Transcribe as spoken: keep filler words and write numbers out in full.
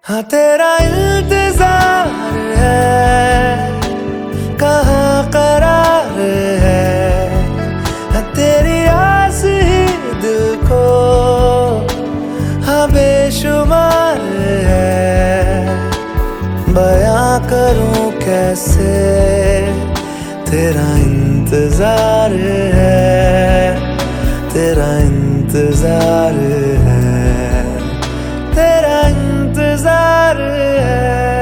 हाँ तेरा इंतजार है, कहाँ करार है। हाँ तेरी आस ही दिल को हाँ बेशुमार है। बयां करूं कैसे तेरा इंतजार है, तेरा इंतजार है, तेरा इंतजार है।